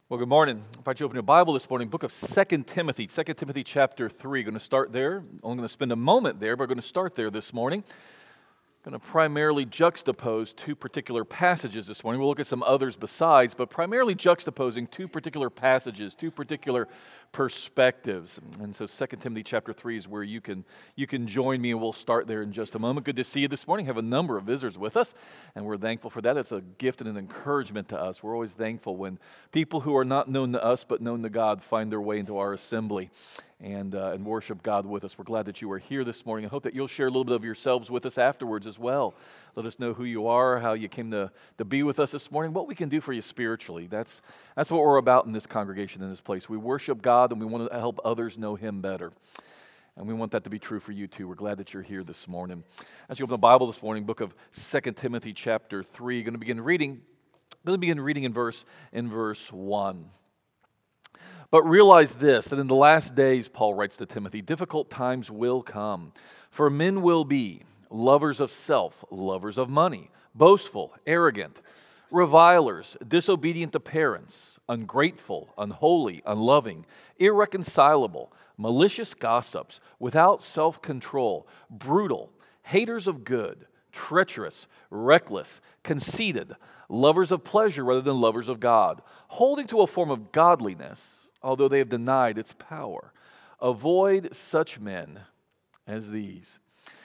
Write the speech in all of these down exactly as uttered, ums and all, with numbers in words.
Well, good morning. I invite you to open your Bible this morning, book of Second Timothy, Second Timothy chapter three. Going to start there. Only going to spend a moment there, but we're going to start there this morning. Going to primarily juxtapose two particular passages this morning. We'll look at some others besides, but primarily juxtaposing two particular passages, two particular perspectives. And so Second Timothy chapter three is where you can you can join me, and we'll start there in just a moment. Good to see you this morning. Have a number of visitors with us, and we're thankful for that. It's a gift and an encouragement to us. We're always thankful when people who are not known to us but known to God find their way into our assembly and uh, and worship God with us. We're glad that you are here this morning. I hope that you'll share a little bit of yourselves with us afterwards as well. Let us know who you are, how you came to, to be with us this morning, what we can do for you spiritually. That's that's what we're about in this congregation, in this place. We worship God, and we want to help others know Him better. And we want that to be true for you too. We're glad that you're here this morning. As you open the Bible this morning, book of Second Timothy chapter three, going to begin reading. Going to begin reading in verse in verse one. But realize this, that in the last days, Paul writes to Timothy, difficult times will come, for men will be lovers of self, lovers of money, boastful, arrogant, revilers, disobedient to parents, ungrateful, unholy, unloving, irreconcilable, malicious gossips, without self-control, brutal, haters of good, treacherous, reckless, conceited, lovers of pleasure rather than lovers of God, holding to a form of godliness, although they have denied its power. Avoid such men as these.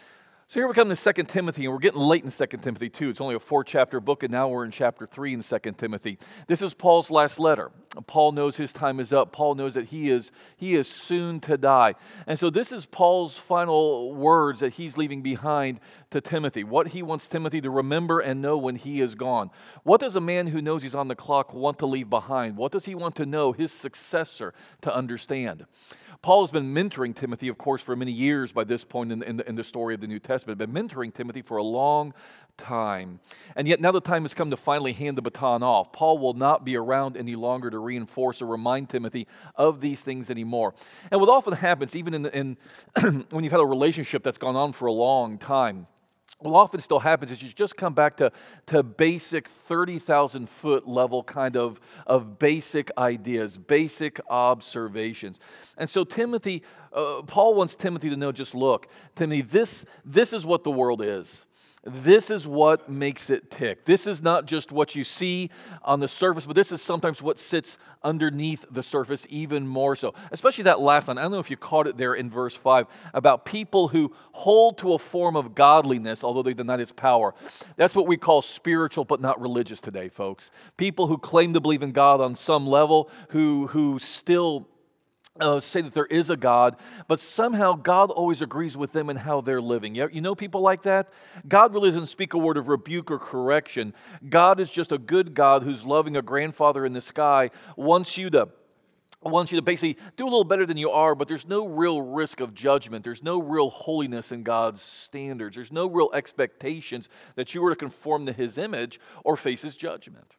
So here we come to Second Timothy, and we're getting late in Second Timothy too. It's only a four-chapter book, and now we're in chapter three in Second Timothy. This is Paul's last letter. Paul knows his time is up. Paul knows that he is, he is soon to die. And so this is Paul's final words that he's leaving behind to Timothy, what he wants Timothy to remember and know when he is gone. What does a man who knows he's on the clock want to leave behind? What does he want to know his successor to understand? Paul has been mentoring Timothy, of course, for many years by this point in, in, the, in the story of the New Testament. Been mentoring Timothy for a long time. And yet now the time has come to finally hand the baton off. Paul will not be around any longer to reinforce or remind Timothy of these things anymore. And what often happens, even in, in when you've had a relationship that's gone on for a long time, what often still happens is you just come back to, to basic thirty thousand foot level kind of, of basic ideas, basic observations. And so Timothy, uh, Paul wants Timothy to know, just look, Timothy, this, this is what the world is. This is what makes it tick. This is not just what you see on the surface, but this is sometimes what sits underneath the surface even more so. Especially that last line. I don't know if you caught it there in verse five about people who hold to a form of godliness, although they deny its power. That's what we call spiritual but not religious today, folks. People who claim to believe in God on some level, who, who still Uh, say that there is a God, but somehow God always agrees with them in how they're living. You, you know people like that? God really doesn't speak a word of rebuke or correction. God is just a good God who's loving a grandfather in the sky, wants you to wants you to basically do a little better than you are, but there's no real risk of judgment. There's no real holiness in God's standards. There's no real expectations that you are to conform to His image or face His judgment.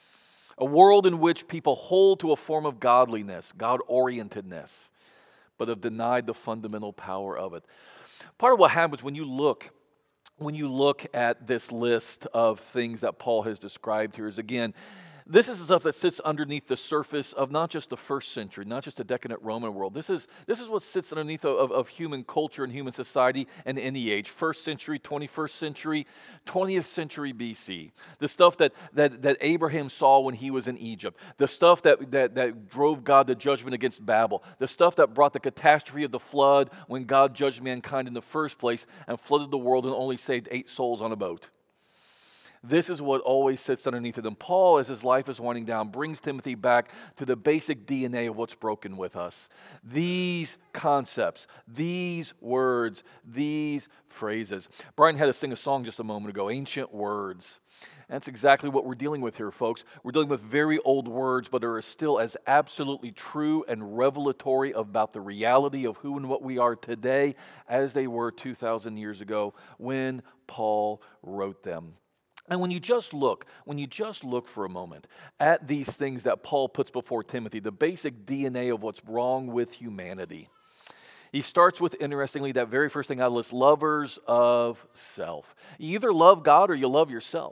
A world in which people hold to a form of godliness, God-orientedness, but have denied the fundamental power of it. Part of what happens when you look, when you look at this list of things that Paul has described here is, again, this is the stuff that sits underneath the surface of not just the first century, not just the decadent Roman world. This is this is what sits underneath of, of, of human culture and human society in any age. First century, twenty-first century, twentieth century B C. The stuff that that, that Abraham saw when he was in Egypt. The stuff that, that, that drove God to judgment against Babel. The stuff that brought the catastrophe of the flood when God judged mankind in the first place and flooded the world and only saved eight souls on a boat. This is what always sits underneath it. And Paul, as his life is winding down, brings Timothy back to the basic D N A of what's broken with us. These concepts, these words, these phrases. Brian had us sing a song just a moment ago, Ancient Words. That's exactly what we're dealing with here, folks. We're dealing with very old words, but they are still as absolutely true and revelatory about the reality of who and what we are today as they were two thousand years ago when Paul wrote them. And when you just look, when you just look for a moment at these things that Paul puts before Timothy, the basic D N A of what's wrong with humanity, he starts with, interestingly, that very first thing on the list, lovers of self. You either love God or you love yourself.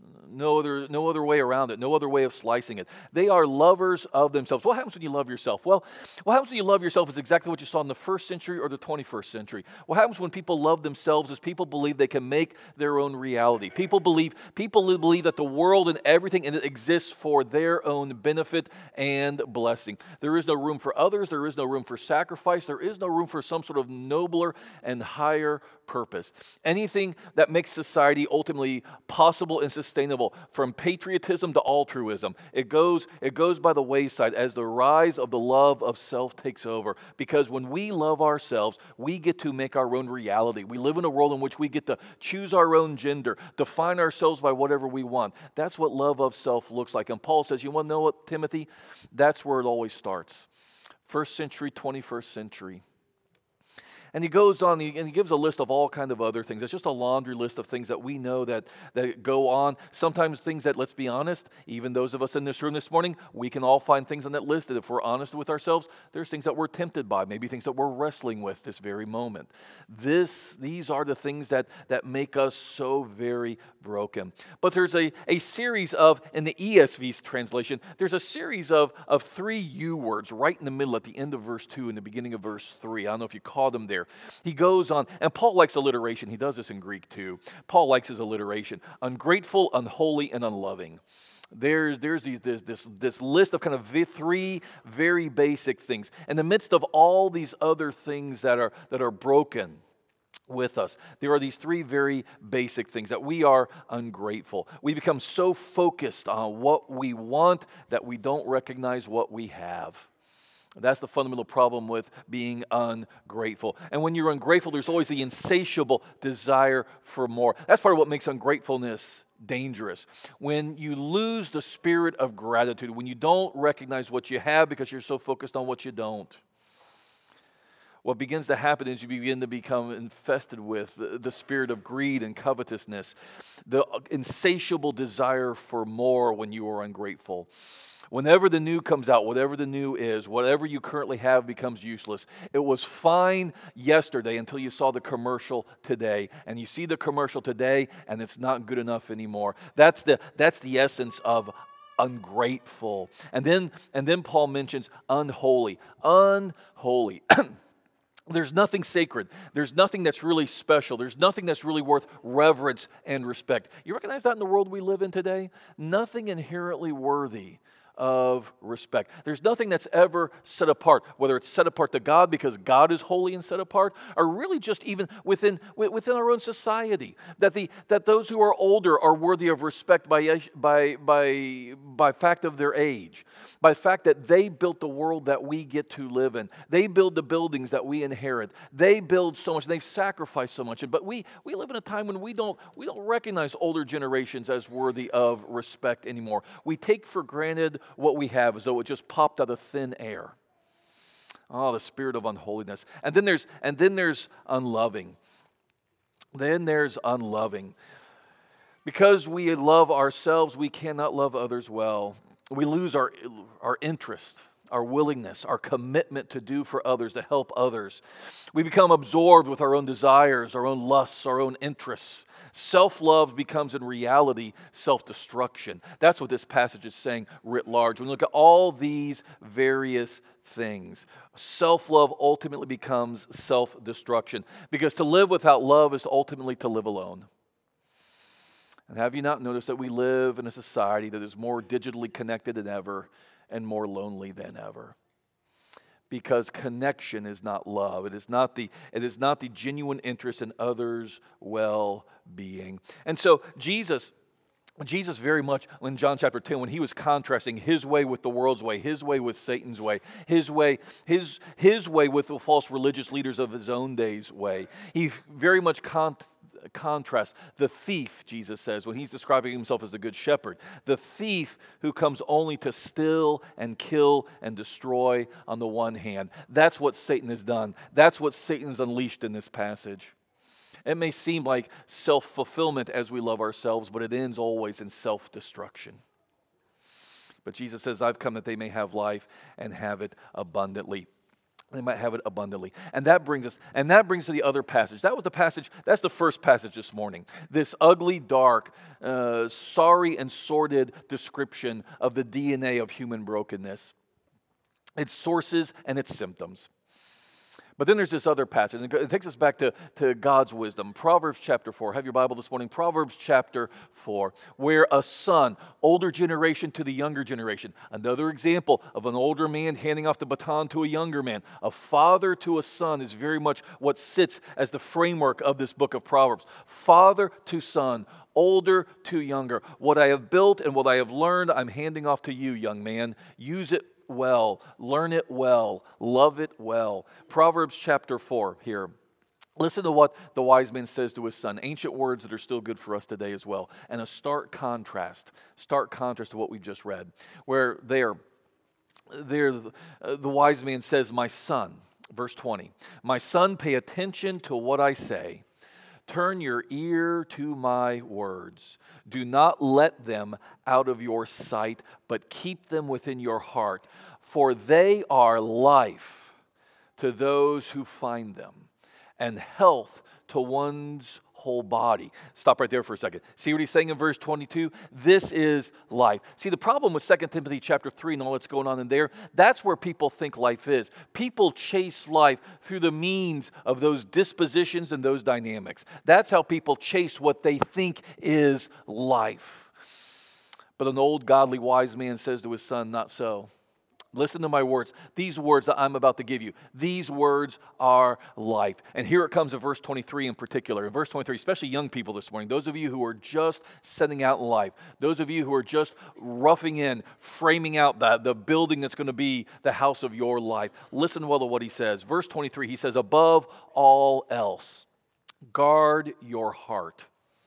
No other, no other way around it, no other way of slicing it. They are lovers of themselves. What happens when you love yourself? Well, what happens when you love yourself is exactly what you saw in the first century or the twenty-first century. What happens when people love themselves is people believe they can make their own reality. People believe, people believe that the world and everything in it exists for their own benefit and blessing. There is no room for others. There is no room for sacrifice. There is no room for some sort of nobler and higher purpose. Anything that makes society ultimately possible and sustainable, from patriotism to altruism, it goes, it goes by the wayside as the rise of the love of self takes over. Because when we love ourselves, we get to make our own reality. We live in a world in which we get to choose our own gender, define ourselves by whatever we want. That's what love of self looks like. And Paul says, you want to know what, Timothy? That's where it always starts. First century, twenty-first century. And he goes on and he gives a list of all kinds of other things. It's just a laundry list of things that we know that, that go on. Sometimes things that, let's be honest, even those of us in this room this morning, we can all find things on that list that if we're honest with ourselves, there's things that we're tempted by, maybe things that we're wrestling with this very moment. This, these are the things that, that make us so very broken. But there's a, a series of, in the E S V's translation, there's a series of, of three U words right in the middle at the end of verse two and the beginning of verse three. I don't know if you caught them there. He goes on, and Paul likes alliteration. He does this in Greek too. Paul likes his alliteration. Ungrateful, unholy, and unloving. There's, there's this, this, this list of kind of three very basic things. In the midst of all these other things that are, that are broken with us, there are these three very basic things that we are ungrateful. We become so focused on what we want that we don't recognize what we have. That's the fundamental problem with being ungrateful. And when you're ungrateful, there's always the insatiable desire for more. That's part of what makes ungratefulness dangerous. When you lose the spirit of gratitude, when you don't recognize what you have because you're so focused on what you don't, what begins to happen is you begin to become infested with the, the spirit of greed and covetousness, the insatiable desire for more when you are ungrateful. Whenever the new comes out, whatever the new is, whatever you currently have becomes useless. It was fine yesterday until you saw the commercial today. And you see the commercial today and it's not good enough anymore. That's the, that's the essence of ungrateful. And then, and then Paul mentions unholy. Unholy. There's nothing sacred. There's nothing that's really special. There's nothing that's really worth reverence and respect. You recognize that in the world we live in today? Nothing inherently worthy of respect. There's nothing that's ever set apart, whether it's set apart to God because God is holy and set apart, or really just even within within our own society, that the that those who are older are worthy of respect by by by by fact of their age, by fact that they built the world that we get to live in. They build the buildings that we inherit. They build so much. They've sacrificed so much. But we we live in a time when we don't we don't recognize older generations as worthy of respect anymore. We take for granted what we have as though it just popped out of thin air. Oh, the spirit of unholiness. And then there's and then there's unloving. Then there's unloving. Because we love ourselves, we cannot love others well. We lose our our interest, our willingness, our commitment to do for others, to help others. We become absorbed with our own desires, our own lusts, our own interests. Self-love becomes in reality self-destruction. That's what this passage is saying writ large. When we look at all these various things, self-love ultimately becomes self-destruction. Because to live without love is ultimately to live alone. And have you not noticed that we live in a society that is more digitally connected than ever and more lonely than ever? Because connection is not love. It is not the, it is not the genuine interest in others' well-being. And so Jesus, Jesus very much, in John chapter ten, when he was contrasting his way with the world's way, his way with Satan's way, his way, his, his way with the false religious leaders of his own day's way, he very much contrasted contrast. The thief, Jesus says, when he's describing himself as the good shepherd, the thief who comes only to steal and kill and destroy on the one hand. That's what Satan has done. That's what Satan's unleashed in this passage. It may seem like self-fulfillment as we love ourselves, but it ends always in self-destruction. But Jesus says, I've come that they may have life and have it abundantly. they might have it abundantly. And that brings us, and that brings to the other passage. That was the passage, that's the first passage this morning. This ugly, dark, uh, sorry and sordid description of the D N A of human brokenness. Its sources and its symptoms. But then there's this other passage, and it takes us back to, to God's wisdom. Proverbs chapter four. Have your Bible this morning. Proverbs chapter four, where a son, older generation to the younger generation. Another example of an older man handing off the baton to a younger man. A father to a son is very much what sits as the framework of this book of Proverbs. Father to son, older to younger. What I have built and what I have learned, I'm handing off to you, young man. Use it well, learn it well, love it well. Proverbs chapter four here. Listen to what the wise man says to his son. Ancient words that are still good for us today as well. And a stark contrast, stark contrast to what we've just read. Where there, there uh, the wise man says, my son, verse twenty, my son, pay attention to what I say. Turn your ear to my words. Do not let them out of your sight, but keep them within your heart. For they are life to those who find them, and health to one's whole body. Stop right there for a second. See what he's saying in verse twenty-two? This is life. See, the problem with Second Timothy chapter three and all that's going on in there, that's where people think life is. People chase life through the means of those dispositions and those dynamics. That's how people chase what they think is life. But an old godly wise man says to his son, not so. Listen to my words. These words that I'm about to give you, these words are life. And here it comes in verse twenty-three in particular. In verse twenty-three, especially young people this morning, those of you who are just setting out in life, those of you who are just roughing in, framing out the, the building that's going to be the house of your life, listen well to what he says. Verse twenty-three, he says, above all else, guard your heart,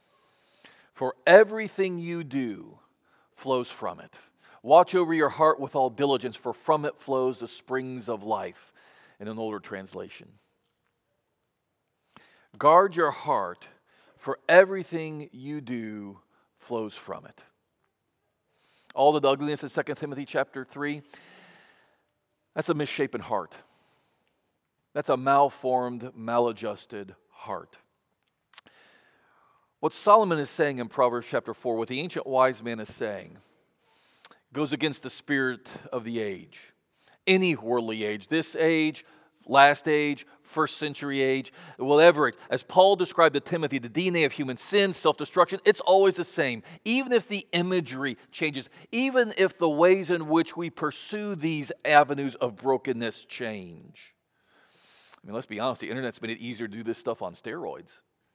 for everything you do flows from it. Watch over your heart with all diligence, for from it flows the springs of life, in an older translation. Guard your heart, for everything you do flows from it. All the ugliness in Second Timothy chapter three, that's a misshapen heart. That's a malformed, maladjusted heart. What Solomon is saying in Proverbs chapter four, what the ancient wise man is saying, goes against the spirit of the age. Any worldly age, this age, last age, first century age, whatever age. As Paul described to Timothy, the D N A of human sin, self-destruction, it's always the same. Even if the imagery changes, even if the ways in which we pursue these avenues of brokenness change. I mean, let's be honest, the internet's made it easier to do this stuff on steroids.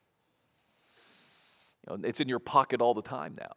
You know, it's in your pocket all the time now.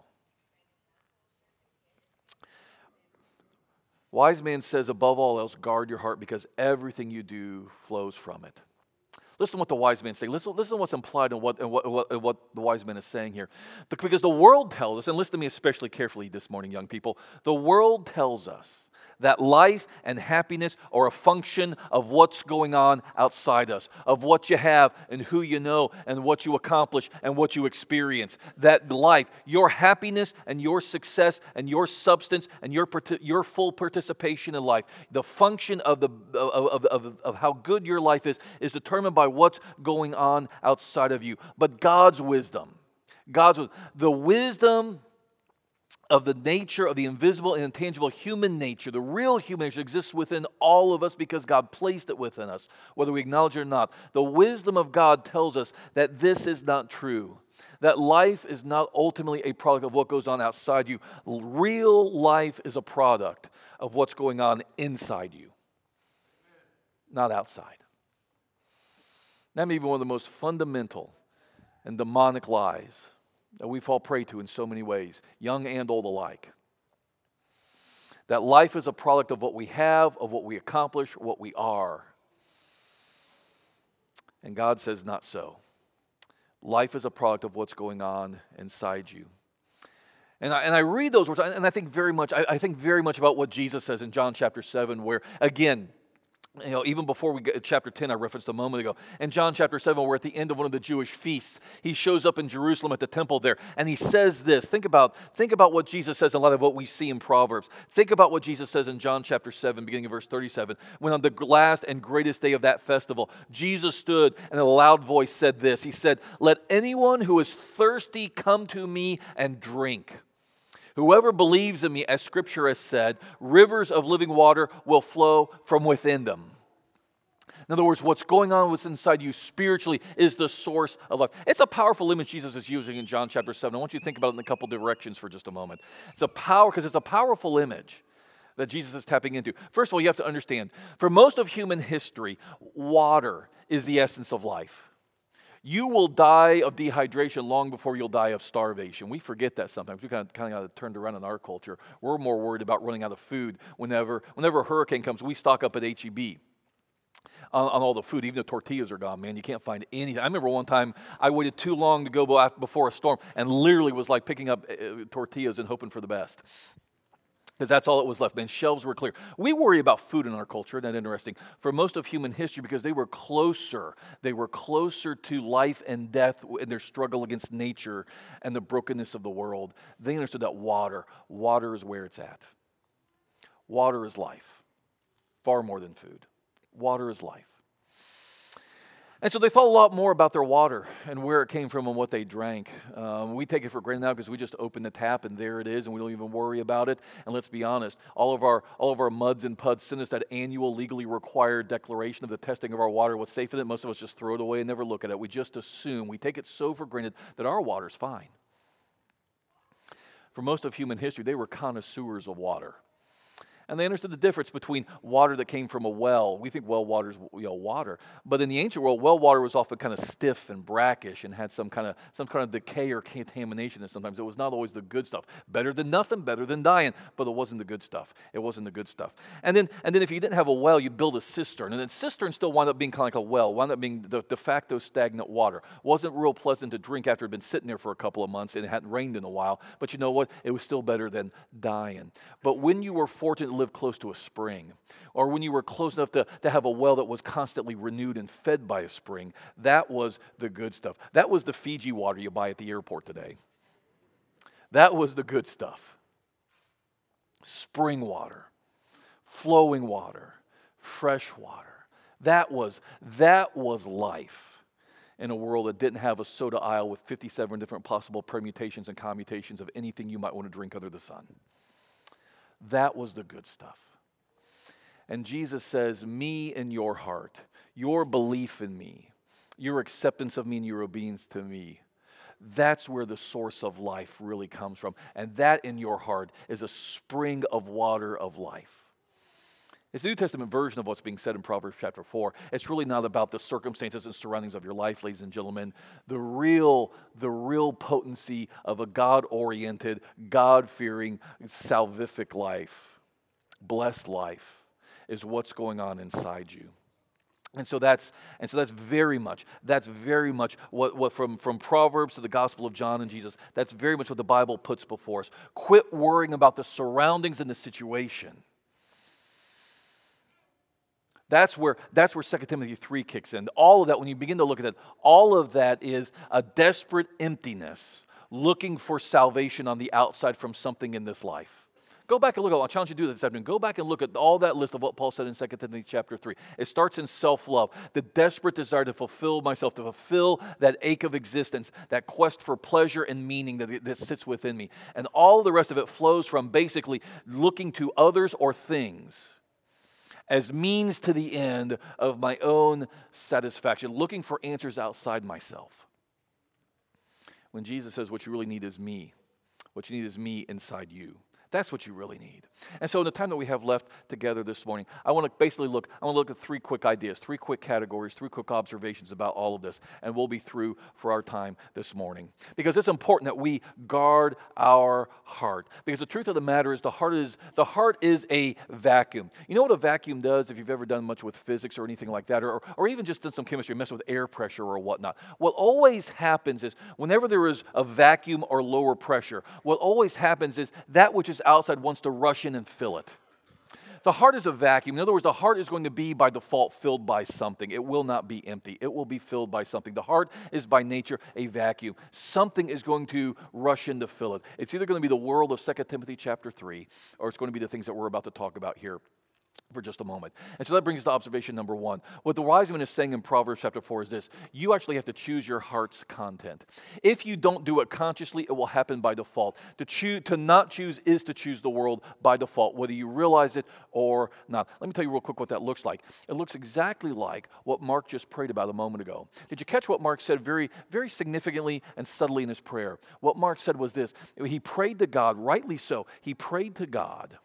Wise man says, above all else, guard your heart, because everything you do flows from it. Listen to what the wise man is saying. Listen, listen to what's implied in what, in what, what, what the wise man is saying here. Because the world tells us, and listen to me especially carefully this morning, young people, the world tells us that life and happiness are a function of what's going on outside us, of what you have and who you know and what you accomplish and what you experience. That life, your happiness and your success and your substance and your, your full participation in life, the function of, the, of, of, of how good your life is, is determined by what's going on outside of you. But God's wisdom, God's wisdom, the wisdom of the nature of the invisible and intangible human nature, the real human nature exists within all of us because God placed it within us, whether we acknowledge it or not. The wisdom of God tells us that this is not true, that life is not ultimately a product of what goes on outside you. Real life is a product of what's going on inside you, not outside. That may be one of the most fundamental and demonic lies that we fall prey to in so many ways, young and old alike. That life is a product of what we have, of what we accomplish, what we are. And God says not so. Life is a product of what's going on inside you. And I, and I read those words, and I think very much, I, I think very much about what Jesus says in John chapter seven, where, again, You know, even before we get to chapter ten, I referenced a moment ago. In John chapter seven, we're at the end of one of the Jewish feasts. He shows up in Jerusalem at the temple there, and he says this. Think about, think about what Jesus says in a lot of what we see in Proverbs. Think about what Jesus says in John chapter seven, beginning of verse thirty-seven. When on the last and greatest day of that festival, Jesus stood and in a loud voice said this. He said, "Let anyone who is thirsty come to me and drink. Whoever believes in me, as Scripture has said, rivers of living water will flow from within them." In other words, what's going on what's inside you spiritually is the source of life. It's a powerful image Jesus is using in John chapter seven. I want you to think about it in a couple directions for just a moment. It's a power, because it's a powerful image that Jesus is tapping into. First of all, you have to understand, for most of human history, water is the essence of life. You will die of dehydration long before you'll die of starvation. We forget that sometimes. We kind of, kind of got turned around in our culture. We're more worried about running out of food. Whenever, whenever a hurricane comes, we stock up at H E B on, on all the food. Even the tortillas are gone, man. You can't find anything. I remember one time I waited too long to go before a storm and literally was like picking up tortillas and hoping for the best. Because that's all that was left. Man, shelves were clear. We worry about food in our culture. Isn't that interesting? For most of human history, because they were closer. They were closer to life and death in their struggle against nature and the brokenness of the world. They understood that water, water is where it's at. Water is life. Far more than food. Water is life. And so they thought a lot more about their water and where it came from and what they drank. Um, we take it for granted now because we just open the tap and there it is, and we don't even worry about it. And let's be honest, all of our all of our muds and puds send us that annual legally required declaration of the testing of our water, what's safe in it. Most of us just throw it away and never look at it. We just assume, we take it so for granted that our water's fine. For most of human history, they were connoisseurs of water. And they understood the difference between water that came from a well. We think well water is, you know, water. But in the ancient world, well water was often kind of stiff and brackish and had some kind of some kind of decay or contamination. And sometimes it was not always the good stuff. Better than nothing, better than dying. But it wasn't the good stuff. It wasn't the good stuff. And then and then if you didn't have a well, you'd build a cistern. And then cisterns still wound up being kind of like a well, wound up being the de facto stagnant water. Wasn't real pleasant to drink after it had been sitting there for a couple of months and it hadn't rained in a while. But you know what? It was still better than dying. But when you were fortunate live close to a spring, or when you were close enough to, to have a well that was constantly renewed and fed by a spring, that was the good stuff. That was the Fiji water you buy at the airport today. That was the good stuff. Spring water, flowing water, fresh water. That was, that was life in a world that didn't have a soda aisle with fifty-seven different possible permutations and commutations of anything you might want to drink under the sun. That was the good stuff. And Jesus says, me and your heart, your belief in me, your acceptance of me and your obedience to me, that's where the source of life really comes from. And that in your heart is a spring of water of life. It's the New Testament version of what's being said in Proverbs chapter four. It's really not about the circumstances and surroundings of your life, ladies and gentlemen. The real, the real potency of a God-oriented, God-fearing, salvific life, blessed life, is what's going on inside you. And so that's and so that's very much, that's very much what, what from, from Proverbs to the Gospel of John and Jesus, that's very much what the Bible puts before us. Quit worrying about the surroundings and the situation. That's where, that's where Second Timothy three kicks in. All of that, when you begin to look at it, all of that is a desperate emptiness, looking for salvation on the outside from something in this life. Go back and look at, I'll challenge you to do that this afternoon. Go back and look at all that list of what Paul said in Second Timothy chapter three. It starts in self-love, the desperate desire to fulfill myself, to fulfill that ache of existence, that quest for pleasure and meaning that, that sits within me. And all the rest of it flows from basically looking to others or things as means to the end of my own satisfaction, looking for answers outside myself. When Jesus says what you really need is me, what you need is me inside you. That's what you really need. And so in the time that we have left together this morning, I want to basically look, I want to look at three quick ideas, three quick categories, three quick observations about all of this, and we'll be through for our time this morning. Because it's important that we guard our heart. Because the truth of the matter is the heart is the heart is a vacuum. You know what a vacuum does if you've ever done much with physics or anything like that, or, or even just done some chemistry, mess with air pressure or whatnot. What always happens is whenever there is a vacuum or lower pressure, what always happens is that which is outside wants to rush in and fill it. The heart is a vacuum. In other words, the heart is going to be by default filled by something. It will not be empty. It will be filled by something. The heart is by nature a vacuum. Something is going to rush in to fill it. It's either going to be the world of Second Timothy chapter three, or it's going to be the things that we're about to talk about here for just a moment. And so that brings us to observation number one. What the wise man is saying in Proverbs chapter four is this: you actually have to choose your heart's content. If you don't do it consciously, it will happen by default. To choose, to not choose is to choose the world by default, whether you realize it or not. Let me tell you real quick what that looks like. It looks exactly like what Mark just prayed about a moment ago. Did you catch what Mark said very, very significantly and subtly in his prayer? What Mark said was this: he prayed to God, rightly so, he prayed to God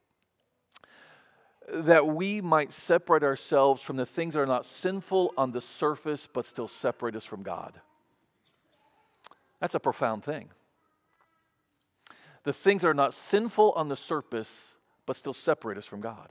that we might separate ourselves from the things that are not sinful on the surface, but still separate us from God. That's a profound thing. The things that are not sinful on the surface, but still separate us from God.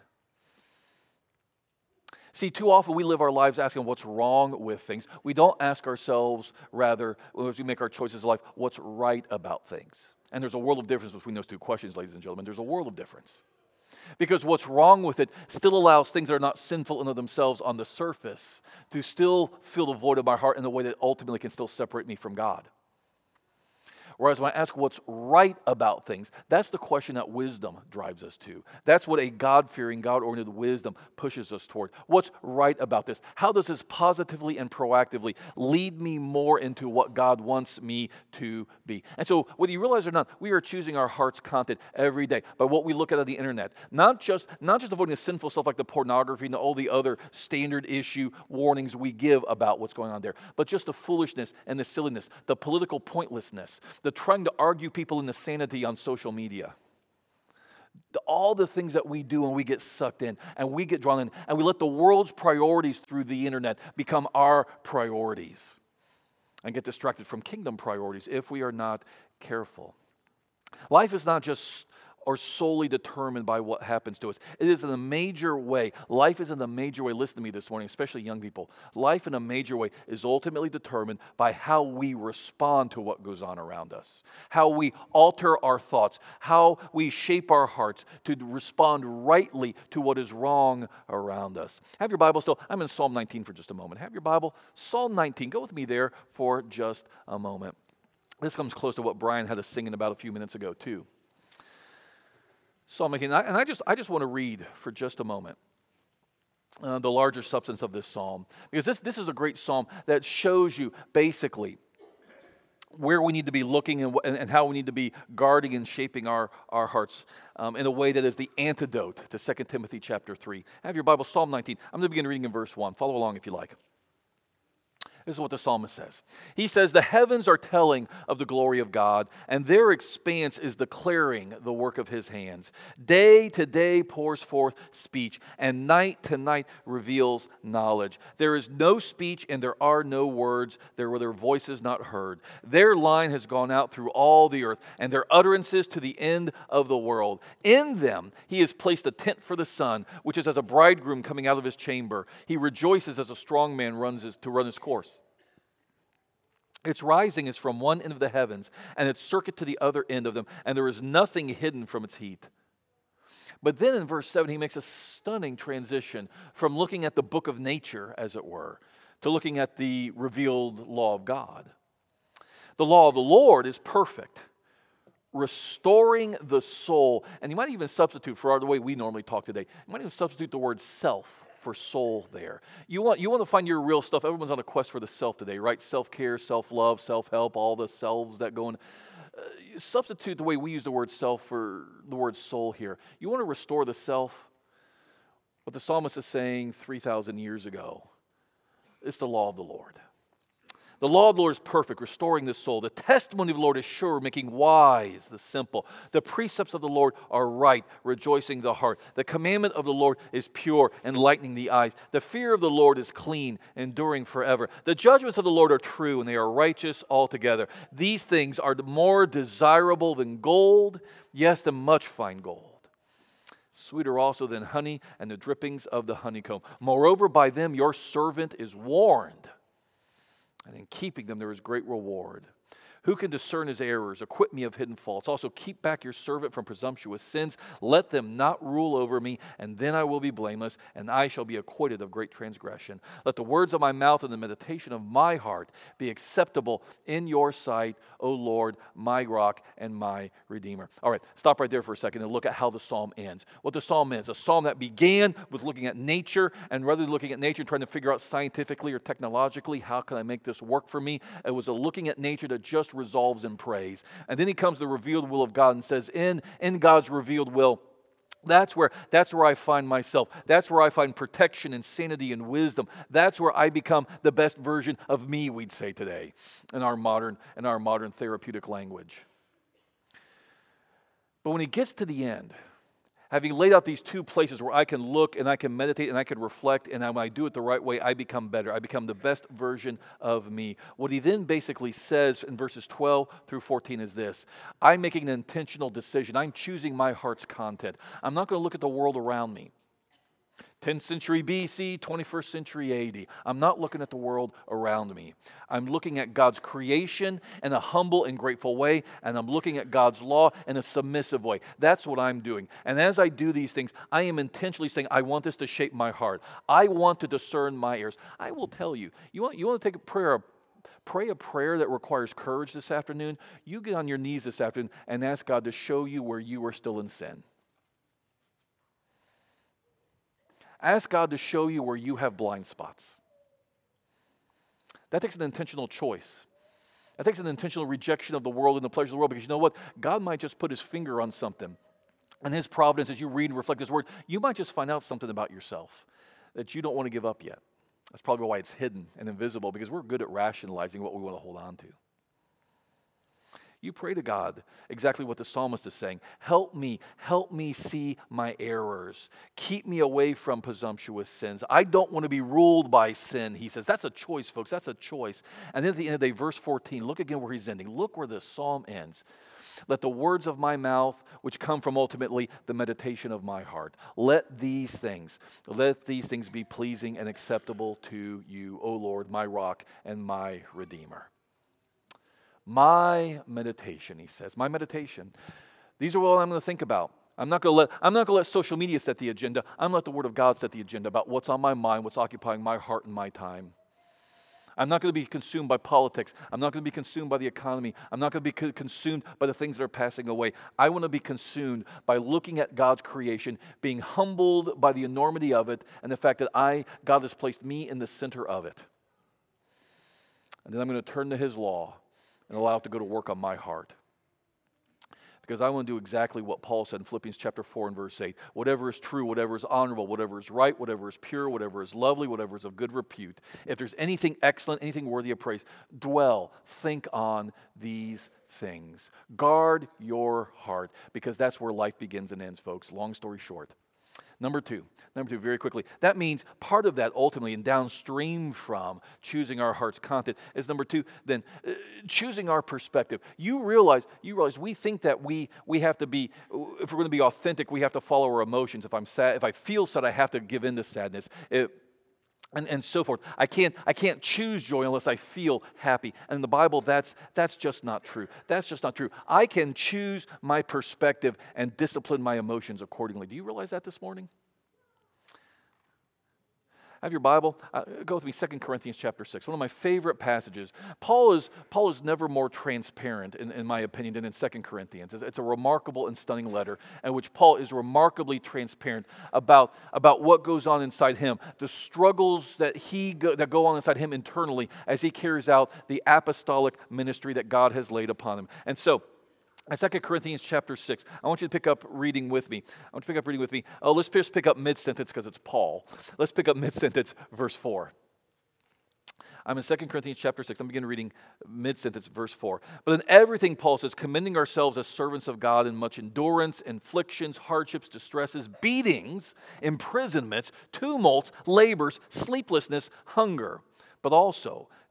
See, too often we live our lives asking what's wrong with things. We don't ask ourselves, rather, as we make our choices in life, what's right about things. And there's a world of difference between those two questions, ladies and gentlemen. There's a world of difference. Because what's wrong with it still allows things that are not sinful in of themselves on the surface to still fill the void of my heart in a way that ultimately can still separate me from God. Whereas when I ask what's right about things, that's the question that wisdom drives us to. That's what a God-fearing, God-oriented wisdom pushes us toward. What's right about this? How does this positively and proactively lead me more into what God wants me to be? And so whether you realize it or not, we are choosing our heart's content every day by what we look at on the internet. Not just, not just avoiding the sinful stuff like the pornography and all the other standard issue warnings we give about what's going on there, but just the foolishness and the silliness, the political pointlessness, the trying to argue people into sanity on social media. All the things that we do and we get sucked in and we get drawn in and we let the world's priorities through the internet become our priorities and get distracted from kingdom priorities if we are not careful. Life is not just or solely determined by what happens to us. It is in a major way. Life is in a major way. Listen to me this morning, especially young people. Life in a major way is ultimately determined by how we respond to what goes on around us, how we alter our thoughts, how we shape our hearts to respond rightly to what is wrong around us. Have your Bible still. I'm in Psalm nineteen for just a moment. Have your Bible. Psalm nineteen. Go with me there for just a moment. This comes close to what Brian had us singing about a few minutes ago, too. Psalm nineteen, and I just, I just want to read for just a moment uh, the larger substance of this psalm, because this, this is a great psalm that shows you basically where we need to be looking and, and, and how we need to be guarding and shaping our, our hearts um, in a way that is the antidote to Second Timothy chapter three. Have your Bible, Psalm nineteen. I'm going to begin reading in verse one. Follow along if you like. This is what the psalmist says. He says, "The heavens are telling of the glory of God, and their expanse is declaring the work of his hands. Day to day pours forth speech, and night to night reveals knowledge. There is no speech, and there are no words. There were their voices not heard. Their line has gone out through all the earth, and their utterances to the end of the world. In them he has placed a tent for the sun, which is as a bridegroom coming out of his chamber. He rejoices as a strong man runs his, to run his course. Its rising is from one end of the heavens, and its circuit to the other end of them, and there is nothing hidden from its heat." But then in verse seven, he makes a stunning transition from looking at the book of nature, as it were, to looking at the revealed law of God. The law of the Lord is perfect, restoring the soul. And you might even substitute, for the way we normally talk today, you might even substitute the word self for soul there. You want, you want to find your real stuff. Everyone's on a quest for the self today, right? Self-care, self-love, self-help, all the selves that go in. Uh, substitute the way we use the word self for the word soul here. You want to restore the self? What the psalmist is saying three thousand years ago, it's the law of the Lord. The law of the Lord is perfect, restoring the soul. The testimony of the Lord is sure, making wise the simple. The precepts of the Lord are right, rejoicing the heart. The commandment of the Lord is pure, enlightening the eyes. The fear of the Lord is clean, enduring forever. The judgments of the Lord are true, and they are righteous altogether. These things are more desirable than gold, yes, than much fine gold. Sweeter also than honey and the drippings of the honeycomb. Moreover, by them your servant is warned, and in keeping them there is great reward. Who can discern his errors? Acquit me of hidden faults. Also keep back your servant from presumptuous sins. Let them not rule over me, and then I will be blameless, and I shall be acquitted of great transgression. Let the words of my mouth and the meditation of my heart be acceptable in your sight, O Lord, my rock and my redeemer. All right, stop right there for a second and look at how the psalm ends. What the psalm ends, a psalm that began with looking at nature, and rather than looking at nature and trying to figure out scientifically or technologically, how can I make this work for me? It was a looking at nature that just resolves in praise. And then he comes to the revealed will of God and says, in, in God's revealed will, That's where, that's where I find myself. That's where I find protection and sanity and wisdom. That's where I become the best version of me, we'd say today, in our modern, in our modern therapeutic language. But when he gets to the end, having laid out these two places where I can look and I can meditate and I can reflect, and when I do it the right way, I become better. I become the best version of me. What he then basically says in verses twelve through fourteen is this: I'm making an intentional decision. I'm choosing my heart's content. I'm not going to look at the world around me. tenth century B C, twenty-first century A D. I'm not looking at the world around me. I'm looking at God's creation in a humble and grateful way, and I'm looking at God's law in a submissive way. That's what I'm doing. And as I do these things, I am intentionally saying, I want this to shape my heart. I want to discern my errors. I will tell you, you want, you want to take a prayer, pray a prayer that requires courage this afternoon? You get on your knees this afternoon and ask God to show you where you are still in sin. Ask God to show you where you have blind spots. That takes an intentional choice. That takes an intentional rejection of the world and the pleasures of the world, because you know what? God might just put his finger on something. And his providence, as you read and reflect his word, you might just find out something about yourself that you don't want to give up yet. That's probably why it's hidden and invisible, because we're good at rationalizing what we want to hold on to. You pray to God exactly what the psalmist is saying. Help me, help me see my errors. Keep me away from presumptuous sins. I don't want to be ruled by sin, he says. That's a choice, folks. That's a choice. And then at the end of the day, verse fourteen, look again where he's ending. Look where the psalm ends. Let the words of my mouth, which come from ultimately the meditation of my heart, let these things, let these things be pleasing and acceptable to you, O Lord, my rock and my redeemer. My meditation, he says, my meditation. These are what I'm going to think about. I'm not going to let I'm not going to let social media set the agenda. I'm going to let the Word of God set the agenda about what's on my mind, what's occupying my heart and my time. I'm not going to be consumed by politics. I'm not going to be consumed by the economy. I'm not going to be co- consumed by the things that are passing away. I want to be consumed by looking at God's creation, being humbled by the enormity of it, and the fact that I God has placed me in the center of it. And then I'm going to turn to his law and allow it to go to work on my heart. Because I want to do exactly what Paul said in Philippians chapter four and verse eight. Whatever is true, whatever is honorable, whatever is right, whatever is pure, whatever is lovely, whatever is of good repute. If there's anything excellent, anything worthy of praise, dwell, think on these things. Guard your heart, because that's where life begins and ends, folks. Long story short. Number two, number two, very quickly. That means part of that ultimately and downstream from choosing our heart's content is number two, then uh, choosing our perspective. You realize, you realize we think that we we have to be, if we're going to be authentic, we have to follow our emotions. If I'm sad, if I feel sad, I have to give in to sadness. It, And, and so forth. I can't, I can't choose joy unless I feel happy. And in the Bible, that's, that's just not true. That's just not true. I can choose my perspective and discipline my emotions accordingly. Do you realize that this morning? Have your Bible? Uh, go with me, Second Corinthians chapter six. One of my favorite passages. Paul is Paul is never more transparent, in, in my opinion, than in Second Corinthians. It's, it's a remarkable and stunning letter in which Paul is remarkably transparent about, about what goes on inside him, the struggles that he go, that go on inside him internally as he carries out the apostolic ministry that God has laid upon him. And so, in Second Corinthians chapter six, I want you to pick up reading with me. I want you to pick up reading with me. Oh, let's just pick up mid-sentence because it's Paul. Let's pick up mid-sentence, verse four. I'm in Second Corinthians chapter six. I'm beginning reading mid-sentence, verse four. But in everything, Paul says, commending ourselves as servants of God in much endurance, inflictions, hardships, distresses, beatings, imprisonments, tumults, labors, sleeplessness, hunger, but also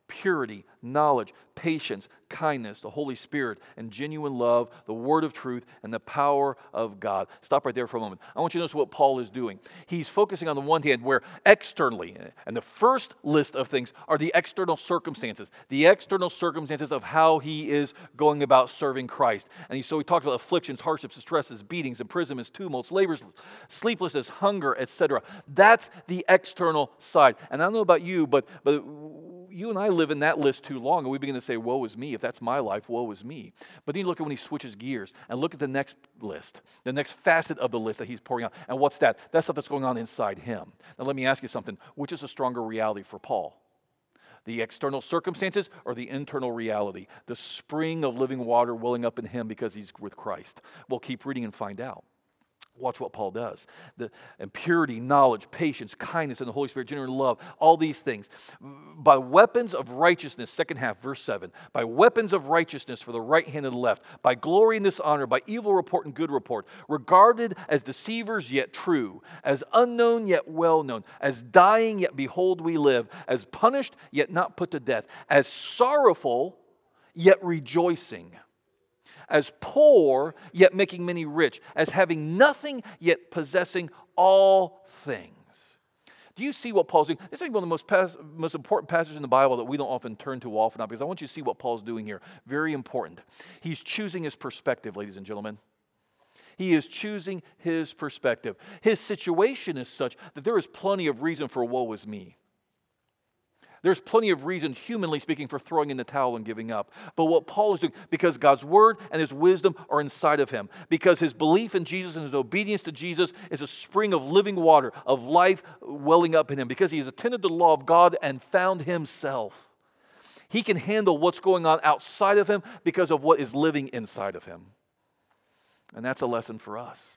purity, knowledge, patience, kindness, the Holy Spirit, and genuine love, the word of truth, and the power of God. Stop right there for a moment. I want you to notice what Paul is doing. He's focusing on the one hand where externally, and the first list of things are the external circumstances, the external circumstances of how he is going about serving Christ. And so he talked about afflictions, hardships, stresses, beatings, imprisonments, tumults, labors, sleeplessness, hunger, et cetera. That's the external side. And I don't know about you, but but you and I live in that list too long, and we begin to say, woe is me. If that's my life, woe is me. But then you look at when he switches gears and look at the next list, the next facet of the list that he's pouring out. And what's that? That's stuff that's going on inside him. Now let me ask you something. Which is a stronger reality for Paul? The external circumstances or the internal reality? The spring of living water welling up in him because he's with Christ. We'll keep reading and find out. Watch what Paul does. The and purity, knowledge, patience, kindness, and the Holy Spirit, genuine love, all these things. By weapons of righteousness, second half, verse seven. By weapons of righteousness for the right hand and the left. By glory and dishonor, by evil report and good report. Regarded as deceivers yet true. As unknown yet well known. As dying yet behold we live. As punished yet not put to death. As sorrowful yet rejoicing. As poor, yet making many rich, as having nothing, yet possessing all things. Do you see what Paul's doing? This is one of the most, pas- most important passages in the Bible that we don't often turn to often, because I want you to see what Paul's doing here. Very important. He's choosing his perspective, ladies and gentlemen. He is choosing his perspective. His situation is such that there is plenty of reason for woe is me. There's plenty of reason, humanly speaking, for throwing in the towel and giving up. But what Paul is doing, because God's word and his wisdom are inside of him, because his belief in Jesus and his obedience to Jesus is a spring of living water, of life welling up in him, because he has attended to the law of God and found himself. He can handle what's going on outside of him because of what is living inside of him. And that's a lesson for us.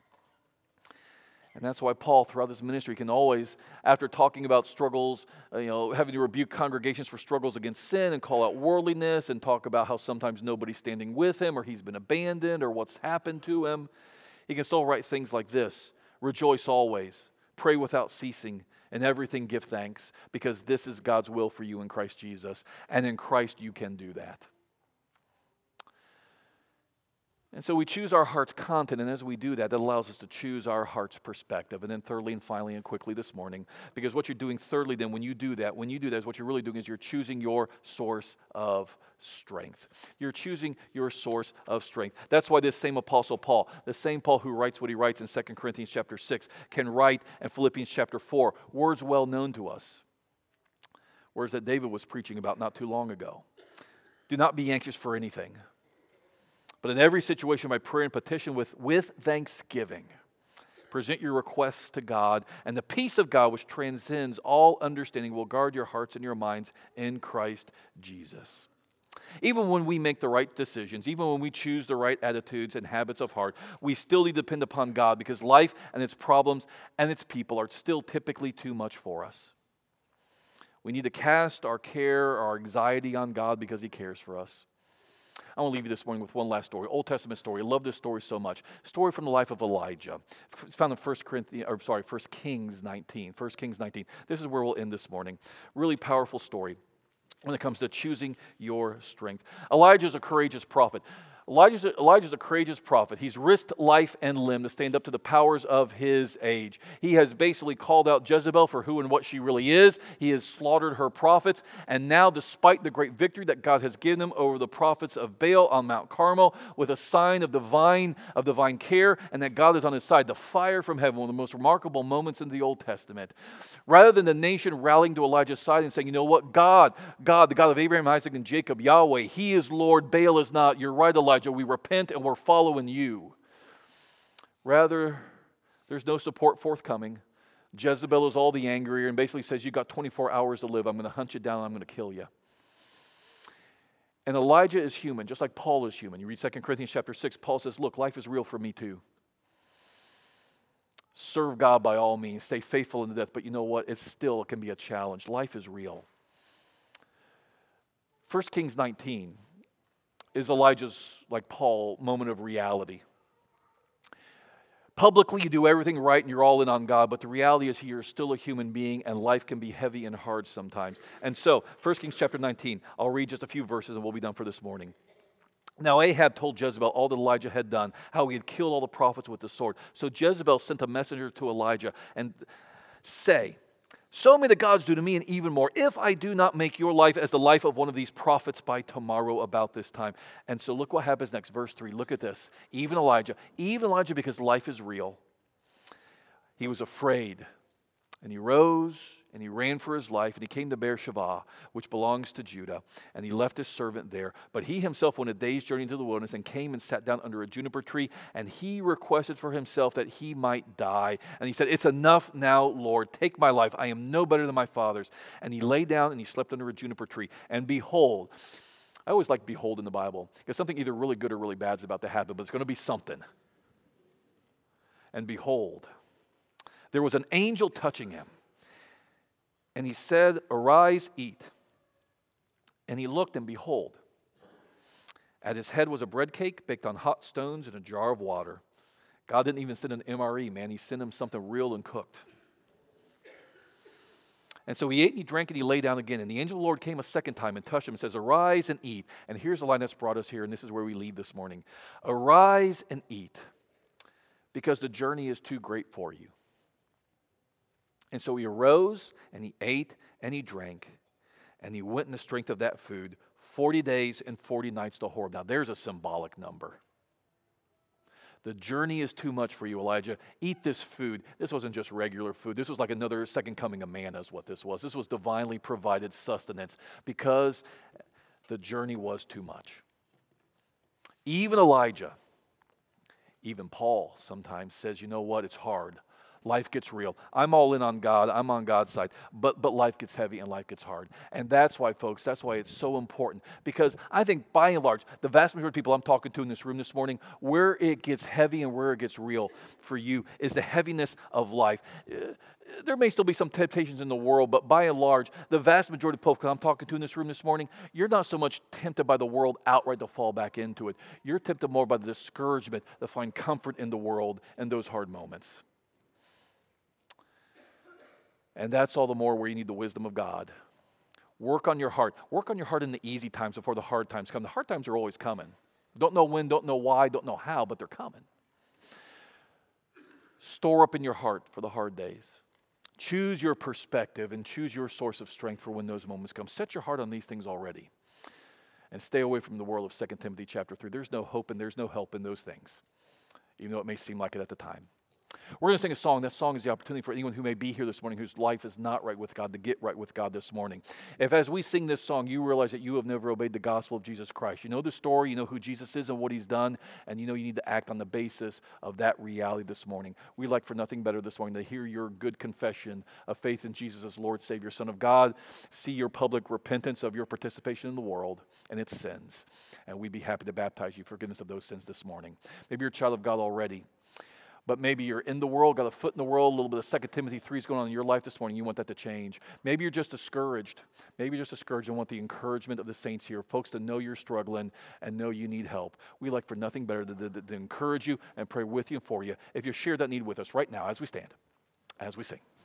And that's why Paul, throughout this ministry, can always, after talking about struggles, uh, you know, having to rebuke congregations for struggles against sin and call out worldliness and talk about how sometimes nobody's standing with him or he's been abandoned or what's happened to him, he can still write things like this: rejoice always, pray without ceasing, in everything give thanks, because this is God's will for you in Christ Jesus, and in Christ you can do that. And so we choose our heart's content, and as we do that, that allows us to choose our heart's perspective. And then thirdly and finally and quickly this morning, because what you're doing thirdly then when you do that, when you do that is what you're really doing is you're choosing your source of strength. You're choosing your source of strength. That's why this same Apostle Paul, the same Paul who writes what he writes in Second Corinthians chapter six, can write in Philippians chapter four, words well known to us. Words that David was preaching about not too long ago. Do not be anxious for anything, but in every situation, by prayer and petition with, with thanksgiving, present your requests to God, and the peace of God, which transcends all understanding, will guard your hearts and your minds in Christ Jesus. Even when we make the right decisions, even when we choose the right attitudes and habits of heart, we still need to depend upon God, because life and its problems and its people are still typically too much for us. We need to cast our care, our anxiety on God, because He cares for us. I want to leave you this morning with one last story, Old Testament story. I love this story so much. Story from the life of Elijah. It's found in First Corinthians, or sorry, First Kings nineteen. First Kings nineteen. This is where we'll end this morning. Really powerful story when it comes to choosing your strength. Elijah is a courageous prophet. Elijah's a, Elijah's a courageous prophet. He's risked life and limb to stand up to the powers of his age. He has basically called out Jezebel for who and what she really is. He has slaughtered her prophets. And now, despite the great victory that God has given him over the prophets of Baal on Mount Carmel, with a sign of divine, of divine care and that God is on his side, the fire from heaven, one of the most remarkable moments in the Old Testament. Rather than the nation rallying to Elijah's side and saying, you know what, God, God, the God of Abraham, Isaac, and Jacob, Yahweh, He is Lord, Baal is not. You're right, Elijah. We repent and we're following you. Rather, there's no support forthcoming. Jezebel is all the angrier and basically says, you've got twenty-four hours to live. I'm going to hunt you down. I'm going to kill you. And Elijah is human, just like Paul is human. You read Second Corinthians chapter six, Paul says, look, life is real for me too. Serve God by all means. Stay faithful in the death. But you know what? It's still, it can be a challenge. Life is real. First Kings nineteen is Elijah's, like Paul, moment of reality. Publicly, you do everything right and you're all in on God, but the reality is you're still a human being and life can be heavy and hard sometimes. And so, First Kings chapter nineteen, I'll read just a few verses and we'll be done for this morning. Now Ahab told Jezebel all that Elijah had done, how he had killed all the prophets with the sword. So Jezebel sent a messenger to Elijah and say, so may the gods do to me and even more, if I do not make your life as the life of one of these prophets by tomorrow about this time. And so look what happens next, verse three. Look at this. Even Elijah, even Elijah, because life is real, he was afraid. And he rose and he ran for his life, and he came to Beersheba, which belongs to Judah, and he left his servant there. But he himself went a day's journey into the wilderness and came and sat down under a juniper tree, and he requested for himself that he might die. And he said, it's enough now, Lord, take my life. I am no better than my fathers. And he lay down and he slept under a juniper tree. And behold, I always like behold in the Bible, because something either really good or really bad is about to happen, but it's going to be something. And behold, there was an angel touching him. And he said, arise, eat. And he looked, and behold, at his head was a bread cake baked on hot stones and a jar of water. God didn't even send an M R E, man. He sent him something real and cooked. And so he ate and he drank and he lay down again. And the angel of the Lord came a second time and touched him and says, arise and eat. And here's the line that's brought us here, and this is where we leave this morning. Arise and eat, because the journey is too great for you. And so he arose, and he ate, and he drank, and he went in the strength of that food forty days and forty nights to Horeb. Now there's a symbolic number. The journey is too much for you, Elijah. Eat this food. This wasn't just regular food. This was like another second coming of manna is what this was. This was divinely provided sustenance because the journey was too much. Even Elijah, even Paul sometimes says, you know what, it's hard. Life gets real. I'm all in on God. I'm on God's side. But but life gets heavy and life gets hard. And that's why, folks, that's why it's so important. Because I think by and large, the vast majority of people I'm talking to in this room this morning, where it gets heavy and where it gets real for you is the heaviness of life. Uh, there may still be some temptations in the world, but by and large, the vast majority of people I'm talking to in this room this morning, you're not so much tempted by the world outright to fall back into it. You're tempted more by the discouragement to find comfort in the world and those hard moments. And that's all the more where you need the wisdom of God. Work on your heart. Work on your heart in the easy times before the hard times come. The hard times are always coming. Don't know when, don't know why, don't know how, but they're coming. Store up in your heart for the hard days. Choose your perspective and choose your source of strength for when those moments come. Set your heart on these things already. And stay away from the world of Second Timothy chapter three. There's no hope and there's no help in those things, even though it may seem like it at the time. We're going to sing a song. That song is the opportunity for anyone who may be here this morning whose life is not right with God to get right with God this morning. If as we sing this song, you realize that you have never obeyed the gospel of Jesus Christ. You know the story, you know who Jesus is and what he's done, and you know you need to act on the basis of that reality this morning. We like for nothing better this morning to hear your good confession of faith in Jesus as Lord, Savior, Son of God, see your public repentance of your participation in the world and its sins, and we'd be happy to baptize you for forgiveness of those sins this morning. Maybe you're a child of God already, but maybe you're in the world, got a foot in the world, a little bit of Second Timothy three is going on in your life this morning. You want that to change. Maybe you're just discouraged. Maybe you're just discouraged and want the encouragement of the saints here, folks, to know you're struggling and know you need help. We like for nothing better than to, to, to encourage you and pray with you and for you. If you share that need with us right now as we stand, as we sing.